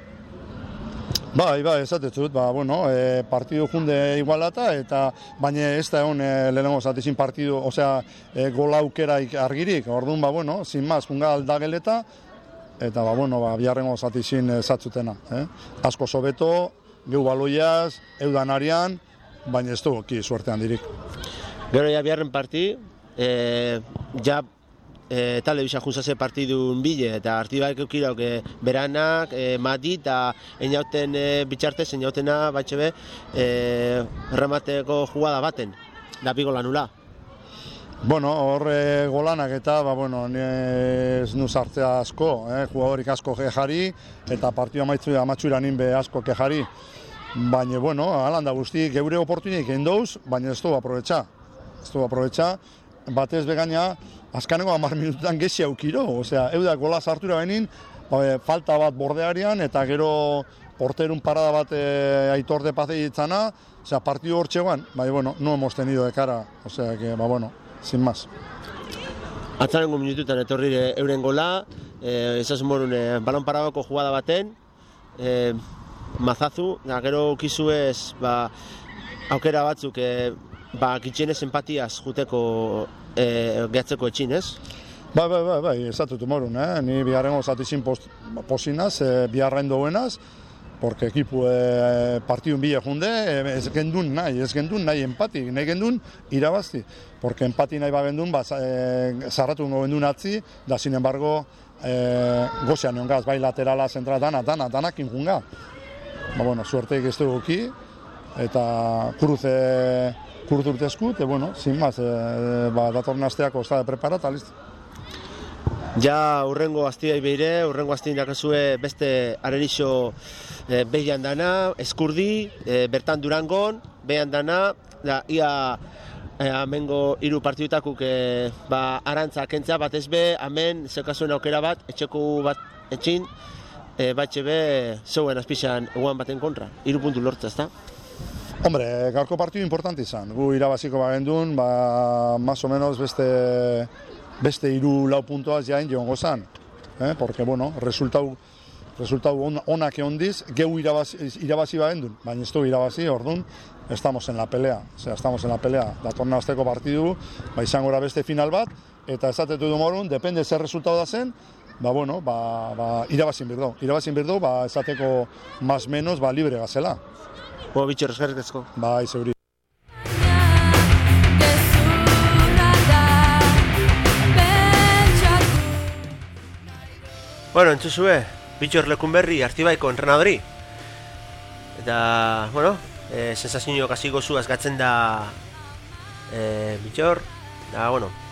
Bai, esatetut, bueno, partidu junde igualata, eta baina ez da egon lehenengo zatizin partidu, osea, gola aukeraik argirik, orduan, bueno, sin más, junga aldageleta, eta, bueno, biharrengo zatizin zatzutena. Asko sobeto, geu baloiaz, eudan arian, baina ez du, suertean dirik. Gero ja biharren parti, ja telebisa juntzase partidun bile, eta artibaik eukirauk beranak, mati, eta einauten bitxartez, einautena batxe be, erremateko jugada baten, da bi gola nula. Bueno, hor golanak eta, bueno, ez nuz hartzea asko, jugadorik asko kejari, eta partidu amatxura ninbe asko kejari. Baina, bueno, alanda guzti, geure oportunik endouz, baina ez du aprobetxa. Batez begaina, azkaneko 10 minututan gezi aukiro, osea, eudak gola sartura benin, falta bat bordearian, eta gero porterun parada bat Aitor de Paz egitzana, osea, partidu hor txegoan, bai, bueno, no hemos tenido de cara, osea, que, bueno, sin más. Atzanengo minututan etorri euren gola, ezazun morun, balon paradoko jugada baten, Mazazu, gero kizuez, aukera batzuk, kitxenez empatiaz juteko gehatzeko etxin, ez? Bai, esatutu morun, ni biharrengo zatizin posinaz, biharren duenaz, porque ekipu partidun bila junde, ez gendun nahi empati, nahi gendun irabazti, porque empati nahi bagendun, zarratu gendun atzi, da sin embargo, gozean egon gaz, bai laterala, zentrala, danak injunga. Bueno, suerteik ez dugu ki, eta kuruz urtezku, eta, bueno, sin más, datorren asteako ez da preparata, listo. Ja, urrengo aztiai behire, urrengo aztien jakazue beste arenixo behian dana, eskurdi, bertan Durangon, behian dana, da, ia amengo 3 partidutakuk arantza kentza bat ez be, amen zeukazuen aukera bat, etxeko bat etxin, batxe be, zeuen azpixan eguan baten kontra, 3 puntu lortza, ez da? Hombre, gaurko partidu importante izan, gu irabaziko bagendun, más o menos beste 3-4 puntuaz jain joan gozan, porque, bueno, resultau onak egon diz, geu irabazi bagendun, baina ez du irabazi, orduan, estamos en la pelea, datorna azteko partidu, izango gara beste final bat, eta esatetu du morun, depende zer resultau da zen, bueno, irabazin birdo, esateko más menos, libre gazela. Bitxer, eskerrik asko. Bai, zeuri. Bueno, entzuzue, Bitxor Lekunberri Artibaiko entrenadori. Eta, bueno, sensazio kasi gozu azgatzen da Bitxor. Da,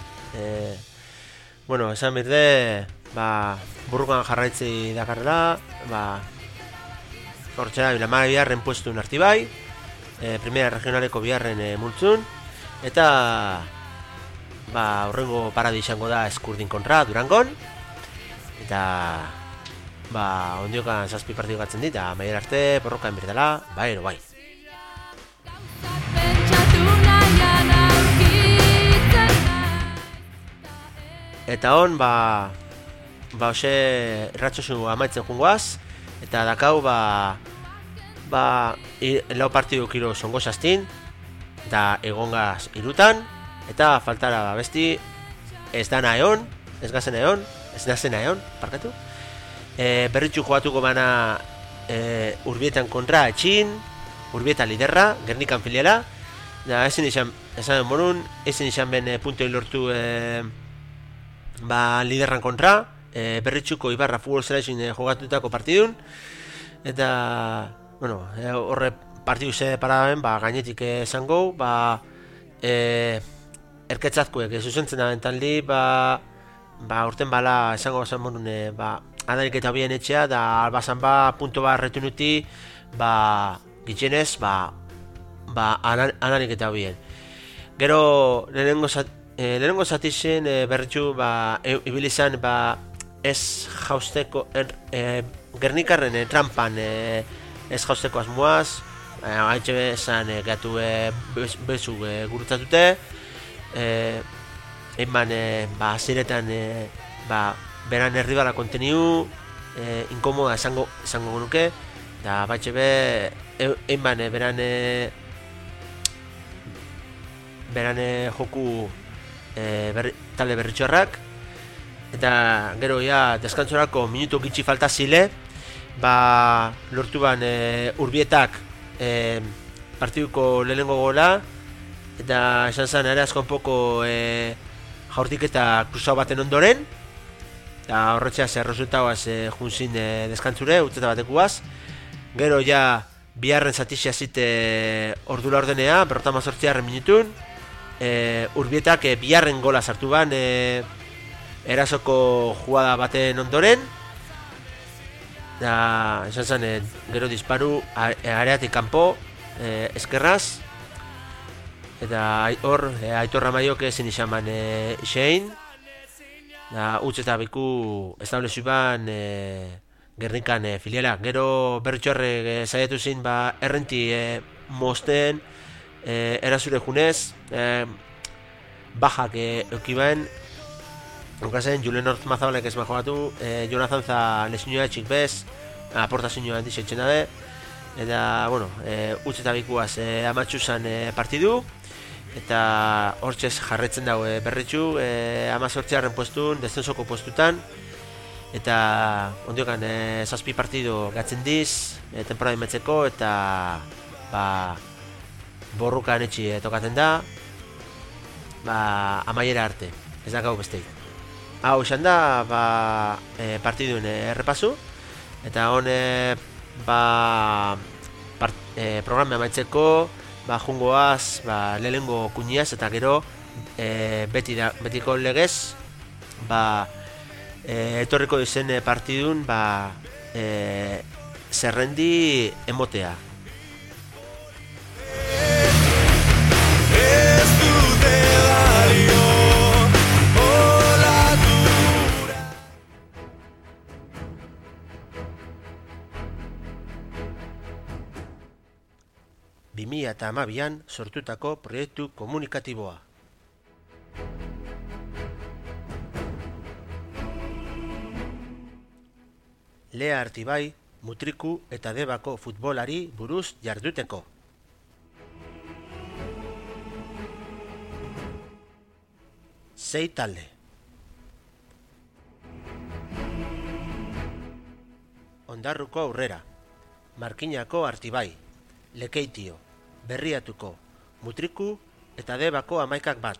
bueno, esan berde, burrukan jarraitzi dakarrela, hortxera, bilamara biharren puestun Artibai, primera regionaleko biharren multzun, eta horrengo paradi izango da Eskurdin kontra Durangon, eta ondiokan 7 partidu gatzen dit, eta maier arte porroka enberdela, bai. Eta hon, hoxe erratxosun amaitzen jungoaz, eta dakau, lau partidu kiro zongo zaztin, eta egongaz 3, eta faltara besti ez gazen egon, parkatu. Berritxu jugatuko bana Urbietan kontra etxin, Urbieta liderra, Gernikan filiala, Da, ezin esan morun, ezin izan ben puntoi lortu liderran kontra, Berritxuko Ibarra Futbol Zelaixin jogatutako partidun, eta, bueno, horre partidu ze paraben, gainetik esango, erketzatkuek zuzentzen da bentaldi, urten bala esango zen morun, adarik eta bien etxea, da albazan punto retunuti, gitxenez, anarik eta bien. Gero, lehenengo zatixen berritxu, ibilizan, ez jausteko, Gernikarren trampan ez jausteko asmoaz, haitxe bezan gatu bezu gurutzatute, einban, ziretan, beran erribala konteniu, inkomoda esango nuke, da baitxe be, einban, beran joku talde berritxoarrak, eta gero ja deskantzorako minutu gitxi falta zile, lortu ban Urbietak partiduko lehenengo gola, eta esan zen ere asko unpoko jaurtik eta kruzau baten ondoren, eta horretxeaz resultauaz junzin deskantzure, urteta batekuaz. Gero ja biharren zatixia zite ordula ordenea, 58 minutun, Urbietak biharren gola sartu ban erasoko jugada baten ondoren, da esan zen gero disparu areatik kanpo eskerraz, eta hor Aitor Ramaiok ezin izan ban isein, da utz eta biku establezu ban Gernikan filiala. Gero berritxorre zaiatu zin errenti mosten erasure junez, bajak eukibaen, onkazen Julen Orz Mazabalek ez jogatu, Jonathan za lesinua txik bez, aportazioa handizeitzen dabe, eta, bueno, utz eta bikuaz amatxuzan partidu, eta hortxez jarretzen dago berritxu, 18. puestun, descensoko puestutan, eta ondiokan zazpi partidu gatzen diz, temporada imetzeko, eta borrukan etxi tokaten da, amaiera arte, ez da gau besteik. Hau izan da, partiduen errepasu, eta hone programa amaitzeko, jungoaz, lehengo kuniaz, eta gero betiko legez, etorriko izen partidun, zerrendi emotea. Eta 2012an sortutako proiektu komunikatiboa. Lea Artibai, Mutriku eta Debako futbolari buruz jarduteko. Sei talde. Ondarruko Aurrera, Markinako Artibai, Lekeitio, Berriatuko, Mutriku eta Debako 11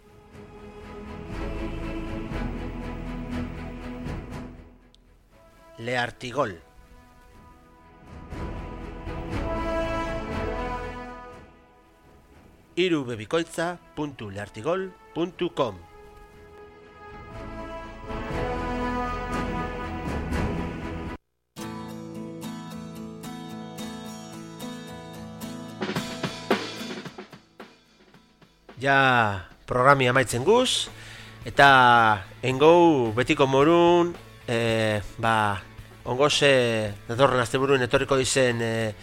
Leartigol. irubebikoitza.leartigol.com. Ja programi amaitzen guz, eta engou betiko morun, ongoze datorren asteburuen etorriko dizen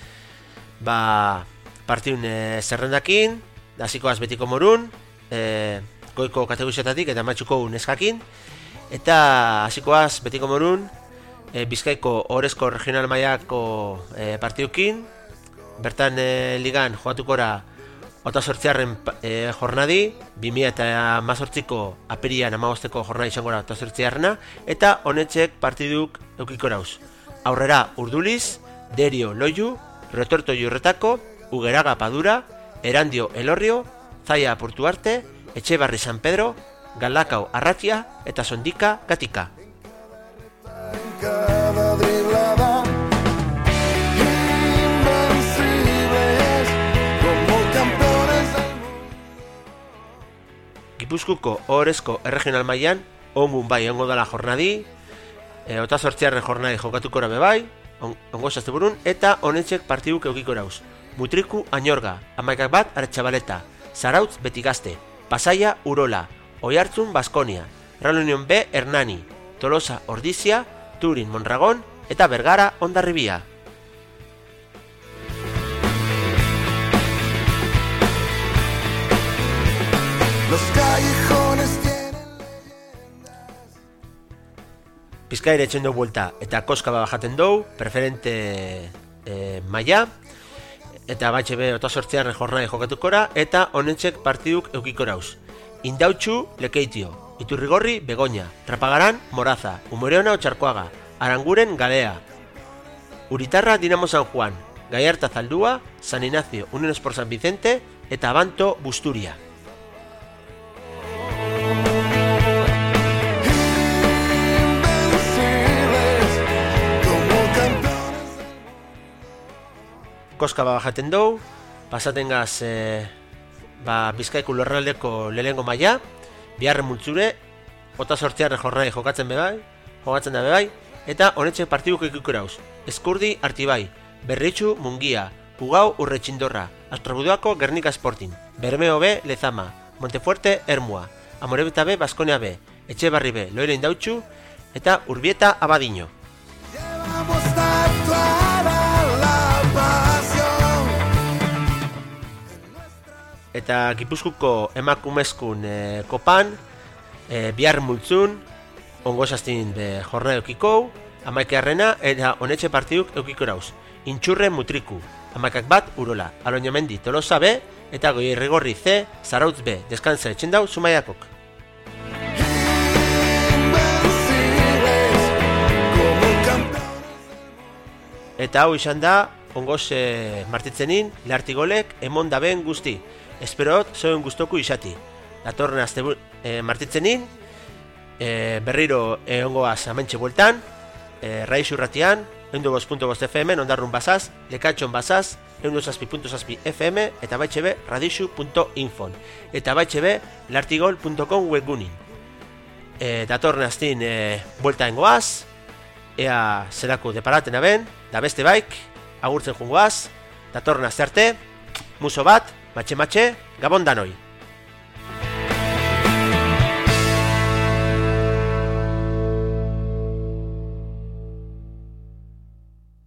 partiun zerrendakin, hasikoaz betiko morun, goiko kategorietatik eta matxuko neskakin, eta hasikoaz betiko morun, Bizkaiko Orezko regional mailako partidukin, bertan ligan joatukora Ota sortziarren jornadi, 2018ko apirian 15ko jornadi izango da ota sortziarrena, eta honetxek partiduk eukiko rauz. Aurrera Urduliz, Derio Loiu, Retorto Jurretako, Ugeraga Padura, Erandio Elorrio, Zaia Portuarte, Etxebarri San Pedro, Galdakao Arratia eta Sondika Gatika. Gipuzkoako ohorezko erregional mailan ongun bai ongo dela jornadi, ota sortziarren jornadi jokatuko erabe bai, ongo asteburun, eta honetxek partiduk eukiko erauz. Mutriku Añorga, Amaikak bat Aretxabaleta, Zarautz Betigazte, Pasaia Urola, Oiartzun Baskonia, Real Union B Hernani, Tolosa Ordizia, Turin Mondragon eta Bergara Hondarribia. Los callejones tienen leyendas. Bizkaira etxen dugu buelta eta koskaba bajaten dugu, preferente maia, eta batxe be ota sortzearen jornada jokatukora, eta honetxek partiduk eukikorauz. Indautxu Lekeitio, Iturrigorri Begoña, Trapagaran Moraza, Umoreona Otxarkoaga, Aranguren Galea, Uritarra Dinamo San Juan, Gallarta Zaldúa, San Ignacio Unión Sport San Vicente eta Abanto Busturia. Koska bajaten dugu, pasaten gaz Bizkaiko lurraldeko lehengo maila, biharren multzure, ota sortziarren jornada jokatzen da bebai, eta honetxe partiduk ekikurauz. Eskurdi Artibai, Berritxu Mungia, Ugau Urretxindorra, Astrobuduako Gernika Sporting, Bermeo B Lezama, Montefuerte Ermua, Amorebeta B Baskonia B, Etxebarri B Loire Indautxu, eta Urbieta Abadiño. Eta Gipuzkoako emakumezkun kopan, bihar multzun, ongo esaztin jornada eukikou, amaikearrena eta honetxe partiduk eukiko erauz. Intxurre Mutriku, amaikak bat Urola, Aloñamendi Tolosa B eta Goierrigorri C, Zarautz B, deskansa etxendau Zumaiakok. Eta hau izan da, ongoz martitzenin, lehartigolek emon daben guzti. Esperot, zeuen guztoku izati. Datorren azte martitzenin, berriro ongoaz amentxe bueltan, Raiz Urratian, 102.5 FM, ondarrun basaz, lekatxon basaz, 102.6 FM, eta baitxebe radixu.info, eta baitxebe lartigol.com webgunin. Datorren aztin buelta engoaz, ea zelako deparaten aben, da beste baik, agurtzen jungoaz, datorren azte arte, muso bat, matxe-matxe, gabon danoi.